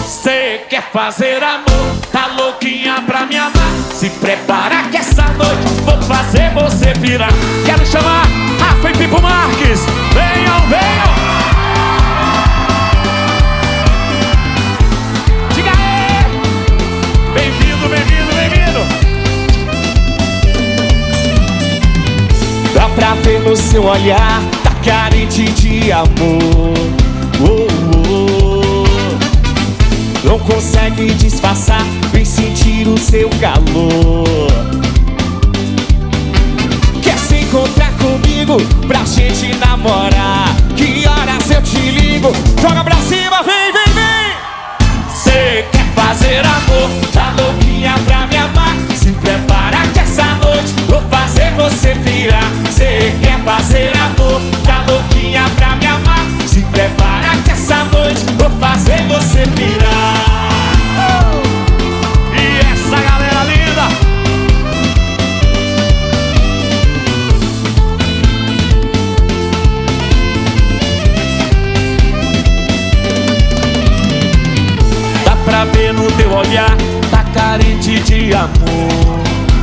Cê quer fazer amor, tá louquinha pra me amar. Se prepara que essa noite vou fazer você virar. Quero chamar Rafa e Pipo Marques. Venham, venham. Diga aí. Bem-vindo, bem-vindo, bem-vindo. Dá pra ver no seu olhar, tá carente de amor. Não consegue disfarçar, vem sentir o seu calor. Quer se encontrar comigo pra gente namorar? Que horas eu te ligo? Joga pra cima, vem, vem, vem! Cê quer fazer amor, tá louquinha pra me amar. Se prepara que essa noite vou fazer você virar. Cê quer fazer amor, tá louquinha pra me amar. Se prepara que essa noite vou fazer você virar. E essa galera linda! Dá pra ver no teu olhar, tá carente de amor.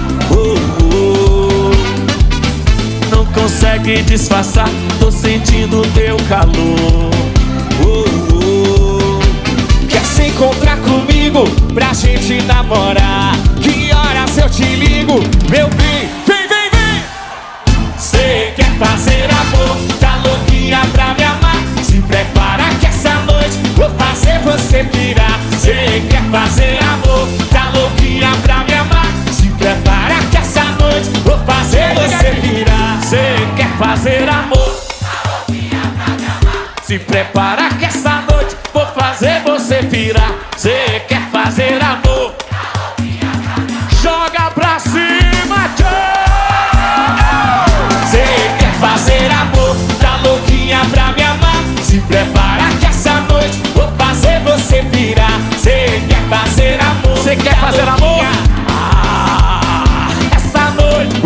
Não consegue disfarçar, tô sentindo o teu calor. Quer se encontrar comigo pra gente namorar? Que horas eu te ligo? Meu bem, vem, vem, vem! Cê quer fazer amor, tá louquinha pra me amar. Se prepara que essa noite vou fazer você virar. Cê quer fazer amor, tá louquinha pra me amar. Se prepara que essa noite vou fazer você virar. Cê quer fazer amor, tá louquinha pra me amar. Se prepara que essa noite vou fazer você virar. Cê quer fazer amor, tá louquinha pra me amar. Joga pra cima, tchau! Cê quer fazer amor, tá louquinha pra me amar. Se prepara que essa noite vou fazer você virar. Cê quer fazer amor, Você quer fazer amor? essa noite.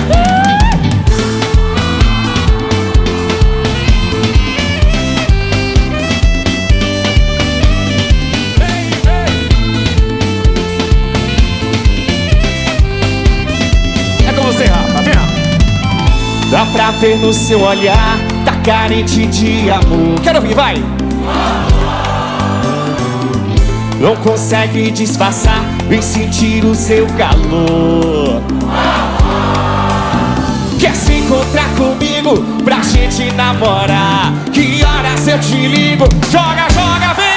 Vem, vem. É com você, Rafa, vem. Dá pra ver no seu olhar, tá carente de amor. Quero ouvir, vai! Não consegue disfarçar, vem sentir o seu calor. Quer se encontrar comigo pra gente namorar? Que horas eu te ligo? Joga, joga, vem!